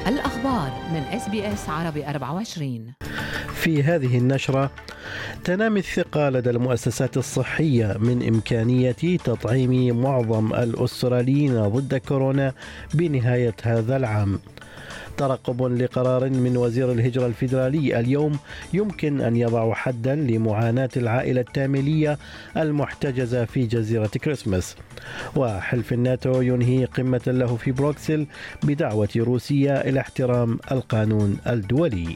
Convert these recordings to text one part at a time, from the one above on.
الأخبار من SBS عربي 24. في هذه النشرة: تنامي الثقة لدى المؤسسات الصحية من إمكانية تطعيم معظم الأستراليين ضد كورونا بنهاية هذا العام. ترقب لقرار من وزير الهجرة الفيدرالي اليوم يمكن أن يضع حدا لمعاناة العائلة التاميلية المحتجزة في جزيرة كريسماس. وحلف الناتو ينهي قمة له في بروكسل بدعوة روسيا إلى احترام القانون الدولي.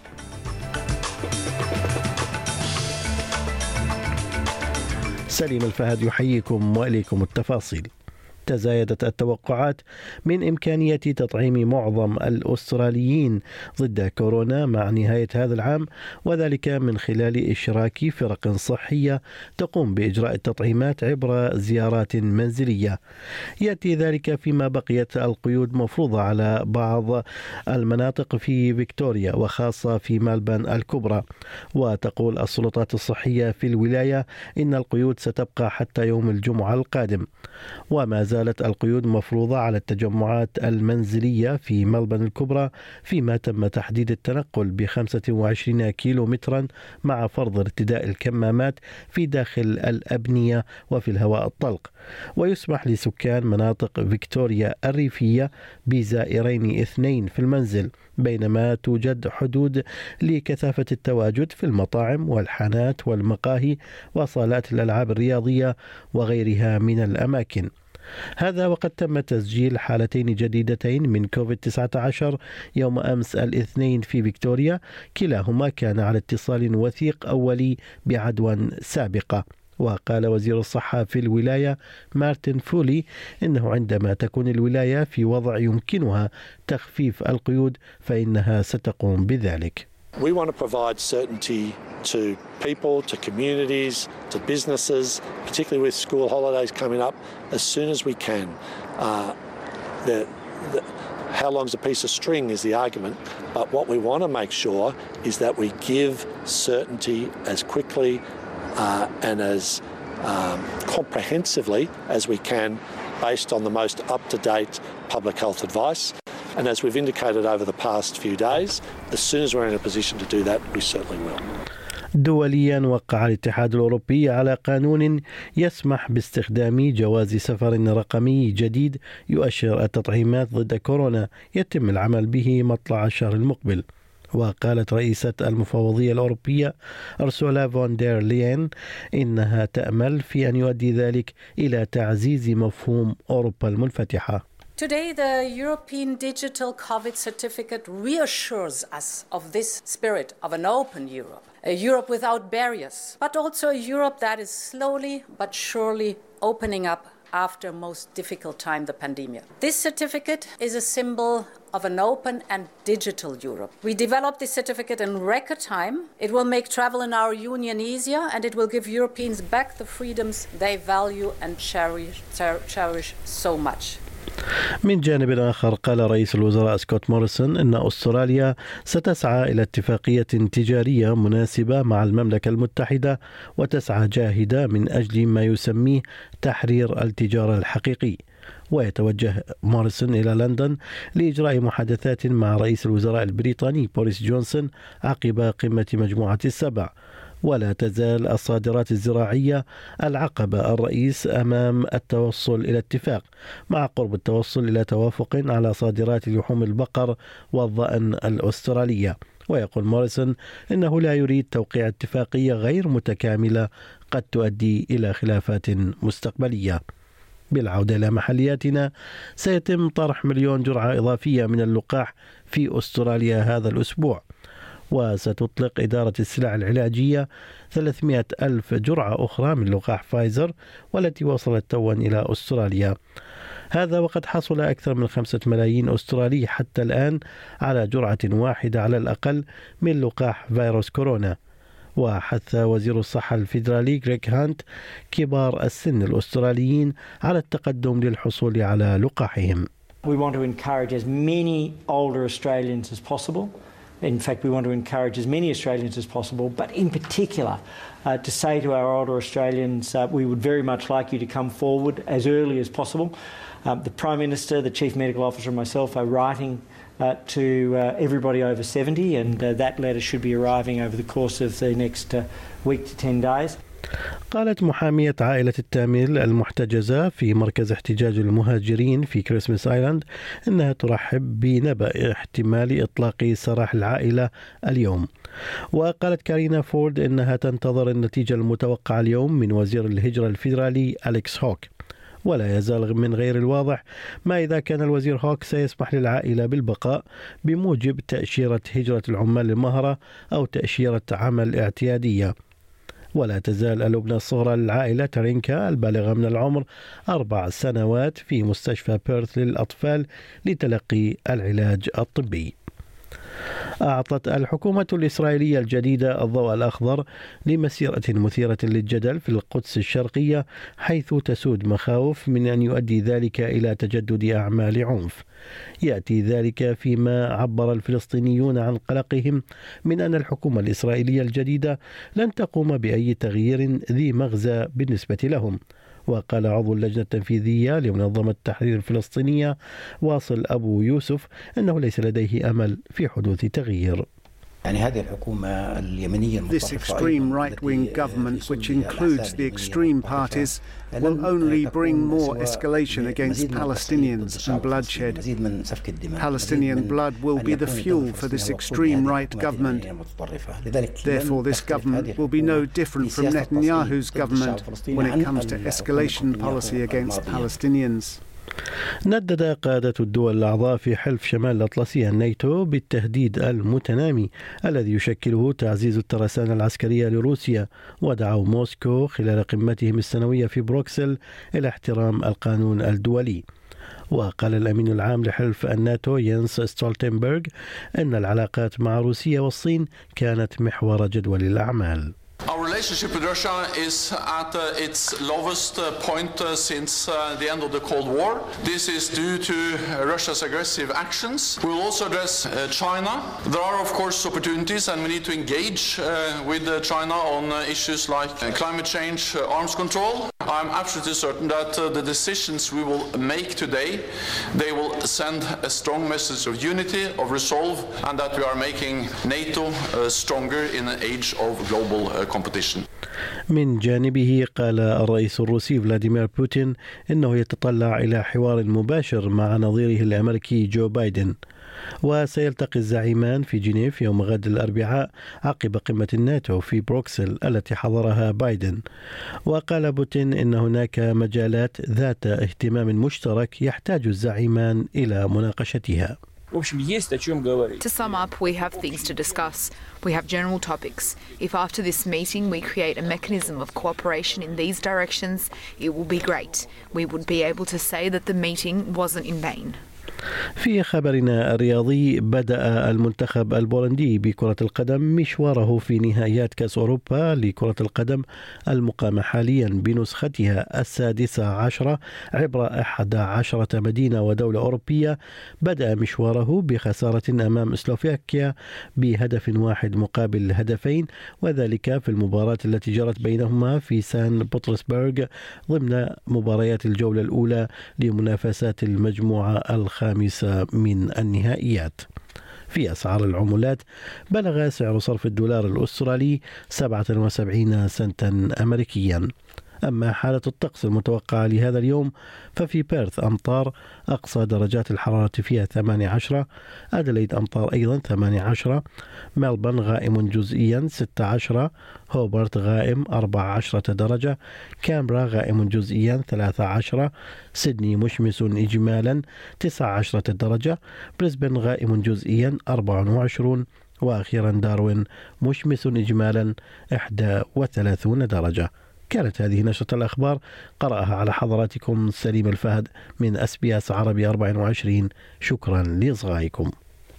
سليم الفهد يحييكم وإليكم التفاصيل. تزايدت التوقعات من إمكانية تطعيم معظم الأستراليين ضد كورونا مع نهاية هذا العام، وذلك من خلال إشراك فرق صحية تقوم بإجراء التطعيمات عبر زيارات منزلية. يأتي ذلك فيما بقيت القيود مفروضة على بعض المناطق في فيكتوريا وخاصة في ملبن الكبرى. وتقول السلطات الصحية في الولاية إن القيود ستبقى حتى يوم الجمعة القادم. وما زالت القيود مفروضة على التجمعات المنزلية في ملبن الكبرى، فيما تم تحديد التنقل ب25 كيلومترا مع فرض ارتداء الكمامات في داخل الأبنية وفي الهواء الطلق. ويسمح لسكان مناطق فيكتوريا الريفية بزائرين 2 في المنزل، بينما توجد حدود لكثافة التواجد في المطاعم والحانات والمقاهي وصالات الألعاب الرياضية وغيرها من الأماكن. هذا وقد تم تسجيل حالتين جديدتين من كوفيد-19 يوم أمس الاثنين في فيكتوريا، كلاهما كان على اتصال وثيق أولي بعدوى سابقة. وقال وزير الصحة في الولاية مارتن فولي إنه عندما تكون الولاية في وضع يمكنها تخفيف القيود فإنها ستقوم بذلك. We want to provide certainty to people, to communities, to businesses, particularly with school holidays coming up, as soon as we can. How long's a piece of string is the argument, but what we want to make sure is that we give certainty as quickly and as comprehensively as we can based on the most up-to-date public health advice. And as we've indicated over the past few days, as soon as we're in a position to do that, we certainly will. دوليا، وقع الاتحاد الأوروبي على قانون يسمح باستخدام جواز سفر رقمي جديد يؤشر التطعيمات ضد كورونا، يتم العمل به مطلع الشهر المقبل. وقالت رئيسة المفوضية الأوروبية أرسولا فون دير لين إنها تأمل في أن يؤدي ذلك إلى تعزيز مفهوم أوروبا المنفتحة. Today, the European Digital COVID Certificate reassures us of this spirit of an open Europe, a Europe without barriers, but also a Europe that is slowly but surely opening up after most difficult time, the pandemic. This certificate is a symbol of an open and digital Europe. We developed this certificate in record time. It will make travel in our union easier, and it will give Europeans back the freedoms they value and cherish so much. من جانب آخر، قال رئيس الوزراء سكوت موريسون أن أستراليا ستسعى إلى اتفاقية تجارية مناسبة مع المملكة المتحدة، وتسعى جاهدة من أجل ما يسميه تحرير التجارة الحقيقي. ويتوجه موريسون إلى لندن لإجراء محادثات مع رئيس الوزراء البريطاني بوريس جونسون عقب قمة مجموعة السبع. ولا تزال الصادرات الزراعية العقبة الرئيس أمام التوصل إلى اتفاق، مع قرب التوصل إلى توافق على صادرات لحوم البقر والضأن الأسترالية. ويقول موريسون إنه لا يريد توقيع اتفاقية غير متكاملة قد تؤدي إلى خلافات مستقبلية. بالعودة إلى محلياتنا، سيتم طرح 1,000,000 جرعة إضافية من اللقاح في أستراليا هذا الأسبوع. وستطلق إدارة السلع العلاجية 300,000 جرعة أخرى من لقاح فايزر، والتي وصلت توا إلى أستراليا. هذا وقد حصل أكثر من 5 ملايين أسترالي حتى الآن على جرعة واحدة على الأقل من لقاح فيروس كورونا. وحث وزير الصحة الفيدرالي غريغ هانت كبار السن الأستراليين على التقدم للحصول على لقاحهم. We want to encourage as many older Australians as possible. In fact, we want to encourage as many Australians as possible, but in particular to say to our older Australians, we would very much like you to come forward as early as possible. The Prime Minister, the Chief Medical Officer and myself are writing to everybody over 70, and that letter should be arriving over the course of the next week to 10 days. قالت محامية عائلة التاميل المحتجزة في مركز احتجاج المهاجرين في كريسمس آيلاند أنها ترحب بنبأ احتمال إطلاق سراح العائلة اليوم. وقالت كارينا فورد أنها تنتظر النتيجة المتوقعة اليوم من وزير الهجرة الفيدرالي أليكس هوك، ولا يزال من غير الواضح ما إذا كان الوزير هوك سيسمح للعائلة بالبقاء بموجب تأشيرة هجرة العمال المهرة أو تأشيرة عمل اعتيادية. ولا تزال الابنة الصغرى للعائلة ترينكا البالغة من العمر 4 سنوات في مستشفى بيرث للأطفال لتلقي العلاج الطبي. أعطت الحكومة الإسرائيلية الجديدة الضوء الأخضر لمسيرة مثيرة للجدل في القدس الشرقية، حيث تسود مخاوف من أن يؤدي ذلك إلى تجدد أعمال عنف. يأتي ذلك فيما عبر الفلسطينيون عن قلقهم من أن الحكومة الإسرائيلية الجديدة لن تقوم بأي تغيير ذي مغزى بالنسبة لهم. وقال عضو اللجنة التنفيذية لمنظمة التحرير الفلسطينية واصل أبو يوسف أنه ليس لديه أمل في حدوث تغيير. This extreme right-wing government, which includes the extreme parties, will only bring more escalation against Palestinians and bloodshed. Palestinian blood will be the fuel for this extreme right government. Therefore, this government will be no different from Netanyahu's government when it comes to escalation policy against Palestinians. ندد قادة الدول الأعضاء في حلف شمال الأطلسي الناتو بالتهديد المتنامي الذي يشكله تعزيز الترسانة العسكرية لروسيا، ودعوا موسكو خلال قمتهم السنوية في بروكسل إلى احترام القانون الدولي. وقال الأمين العام لحلف الناتو ينس ستولتنبرغ أن العلاقات مع روسيا والصين كانت محور جدول الأعمال. Our relationship with Russia is at its lowest point since the end of the Cold War. This is due to Russia's aggressive actions. We will also address China. There are, of course, opportunities, and we need to engage with China on issues like climate change, arms control. I'm absolutely certain that the decisions we will make today, they will send a strong message of unity, of resolve, and that we are making NATO stronger in an age of global competition. من جانبه قال الرئيس الروسي فلاديمير بوتين إنه يتطلع إلى حوار مباشر مع نظيره الأمريكي جو بايدن. وسيلتقي الزعيمان في جنيف يوم غد الأربعاء عقب قمة الناتو في بروكسل التي حضرها بايدن. وقال بوتين إن هناك مجالات ذات اهتمام مشترك يحتاج الزعيمان إلى مناقشتها. To sum up, we have things to discuss. We have general topics. If after this meeting we create a mechanism of cooperation in these directions, it will be great. We would be able to say that the meeting wasn't in vain. في خبرنا الرياضي، بدأ المنتخب البولندي بكرة القدم مشواره في نهائيات كأس أوروبا لكرة القدم المقامة حاليا بنسختها 16 عبر 11 مدينة ودولة أوروبية. بدأ مشواره بخسارة أمام سلوفاكيا بهدف واحد مقابل هدفين، وذلك في المباراة التي جرت بينهما في سان بطرسبرغ ضمن مباريات الجولة الأولى لمنافسات المجموعة الخامسة من النهائيات. في أسعار العملات، بلغ سعر صرف الدولار الأسترالي 77 سنتا أمريكيا. أما حالة الطقس المتوقعة لهذا اليوم، ففي بيرث أمطار أقصى درجات الحرارة فيها 18، أدليد أمطار أيضا 18، ملبورن غائم جزئيا 16، هوبرت غائم 14 درجة، كامبرا غائم جزئيا 13، سيدني مشمس إجمالا 19 درجة، بريسبن غائم جزئيا 24، وأخيرا داروين مشمس إجمالا 31 درجة. كانت هذه نشرة الأخبار، قرأها على حضراتكم سليم الفهد من SBS عربي 24. شكرا لإصغائكم.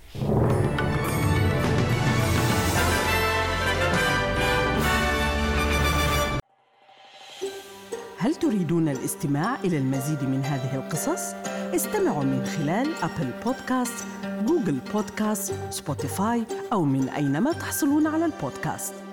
هل تريدون الاستماع إلى المزيد من هذه القصص؟ استمعوا من خلال أبل بودكاست، جوجل بودكاست، سبوتيفاي أو من أينما تحصلون على البودكاست.